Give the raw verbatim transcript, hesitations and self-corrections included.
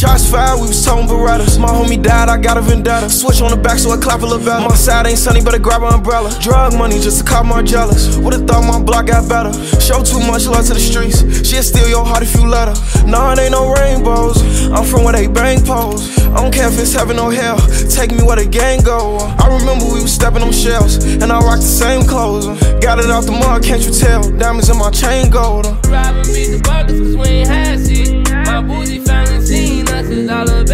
Shots fired, we was toting Berettas. My homie died, I got a vendetta. Switch on the back so I clap a little better. My side ain't sunny, better grab an umbrella. Drug money just to cop more jealous. Would've thought my block got better. Show too much love to the streets. She'll steal your heart if you let her. Nah, it ain't no rainbows. I'm from where they bang pose. I don't care if it's heaven or hell. Take me where the gang go. I remember we was stepping on shells, and I rocked the same clothes. Got it out the mud, can't you tell? Diamonds in my chain gold. Robbing me the burgers cause we ain't had shit. My bougie family seen us, it's all about